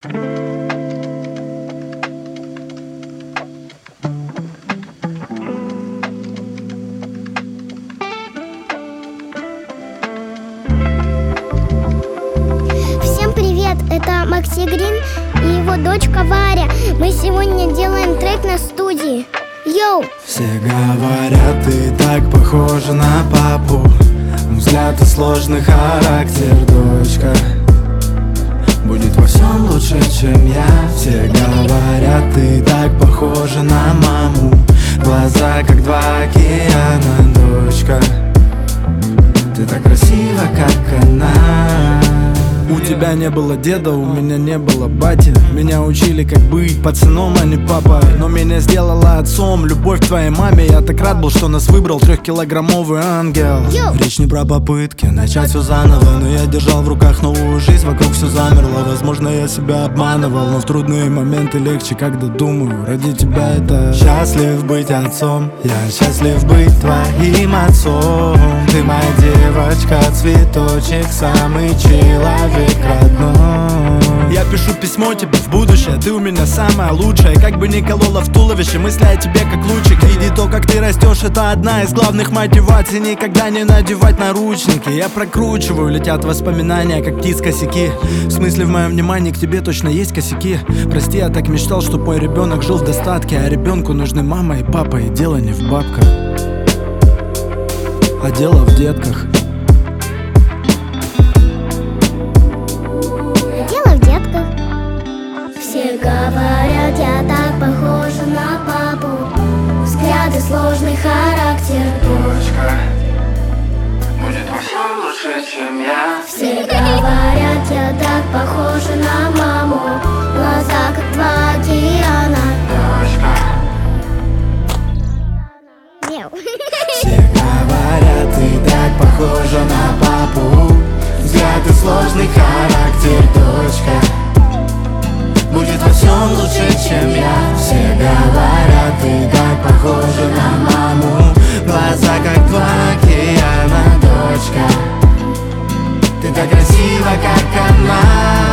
Всем привет, это Макси Грин и его дочка Варя. Мы сегодня делаем трек на студии. Йоу! Все говорят, ты так похожа на папу. Взгляд и сложный характер, дочка. Будет во всем лучше, чем я. Все говорят, ты так похожа на маму. Глаза как два океана, дочка. Ты так красива, как она. У тебя не было деда, у меня не было бати. Меня учили, как быть пацаном, а не папой. Но меня сделала отцом любовь к твоей маме. Я так рад был, что нас выбрал 3-килограммовый ангел. Речь не про попытки начать все заново, но я держал в руках новую жизнь, вокруг все замерло. Возможно, я себя обманывал, но в трудные моменты легче, когда думаю, ради тебя это. Счастлив быть отцом, я счастлив быть твоим отцом. Ты моя девочка, цветочек, самый человек родной. Я пишу письмо тебе в будущее, ты у меня самая лучшая. Как бы ни колола в туловище, мысли о тебе как лучик. Види то, как ты растешь, это одна из главных мотиваций. Никогда не надевать наручники. Я прокручиваю, летят воспоминания, как птиц косяки. В смысле, в моем внимании к тебе точно есть косяки. Прости, я так мечтал, чтоб мой ребенок жил в достатке. А ребенку нужны мама и папа, и дело не в бабках, а дело в детках. Все говорят, я так похожа на папу. Взгляд и сложный характер, Дочка, будет во всем лучше, чем я. Все говорят, я так похожа на маму. Глаза как два океана, дочка. Все говорят, ты так похожа на папу. Взгляд и сложный характер, дочка. Будет во всем лучше, чем я. Все говорят, ты так похожа на маму. Глаза как два океана, дочка. Ты так красива, как она.